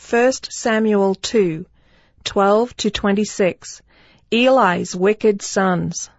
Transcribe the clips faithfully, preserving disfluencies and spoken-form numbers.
First Samuel two, twelve to twenty-six. Eli's wicked sons.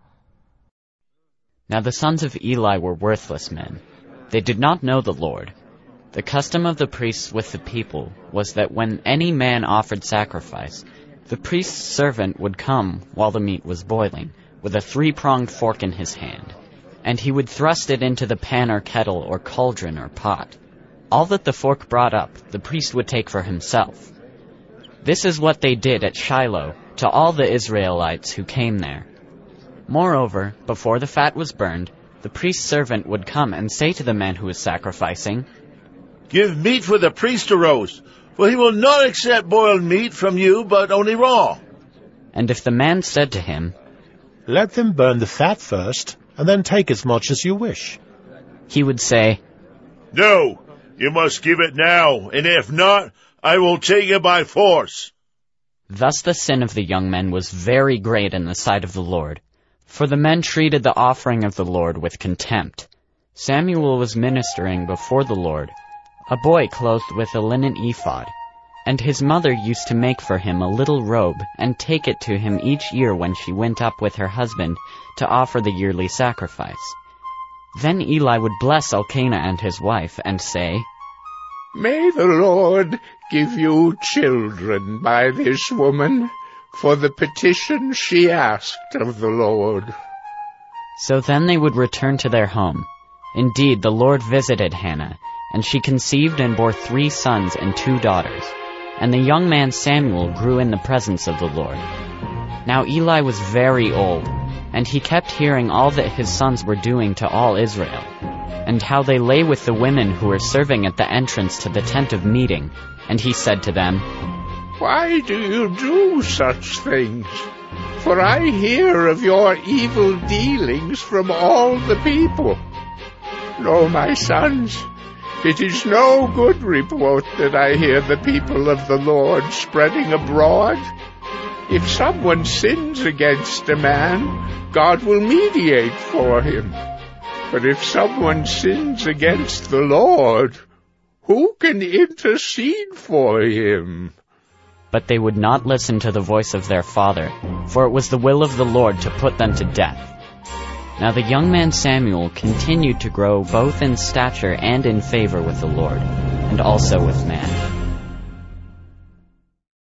Now the sons of Eli were worthless men. They did not know the Lord. The custom of the priests with the people was that when any man offered sacrifice, the priest's servant would come while the meat was boiling, with a three-pronged fork in his hand, and he would thrust it into the pan or kettle or cauldron or pot. All that the fork brought up, the priest would take for himself. This is what they did at Shiloh to all the Israelites who came there. Moreover, before the fat was burned, the priest's servant would come and say to the man who was sacrificing, "Give meat for the priest to roast, for he will not accept boiled meat from you, but only raw." And if the man said to him, "Let them burn the fat first, and then take as much as you wish," he would say, "No, you must give it now, and if not, I will take it by force." Thus the sin of the young men was very great in the sight of the Lord, for the men treated the offering of the Lord with contempt. Samuel was ministering before the Lord, a boy clothed with a linen ephod, and his mother used to make for him a little robe and take it to him each year when she went up with her husband to offer the yearly sacrifice. Then Eli would bless Elkanah and his wife and say, "May the Lord give you children by this woman, for the petition she asked of the Lord." So then they would return to their home. Indeed, the Lord visited Hannah, and she conceived and bore three sons and two daughters. And the young man Samuel grew in the presence of the Lord. Now Eli was very old, and he kept hearing all that his sons were doing to all Israel, and how they lay with the women who were serving at the entrance to the tent of meeting. And he said to them, "Why do you do such things? For I hear of your evil dealings from all the people. No, my sons, it is no good report that I hear the people of the Lord spreading abroad. If someone sins against a man, God will mediate for him. But if someone sins against the Lord, who can intercede for him?" But they would not listen to the voice of their father, for it was the will of the Lord to put them to death. Now the young man Samuel continued to grow both in stature and in favor with the Lord, and also with man.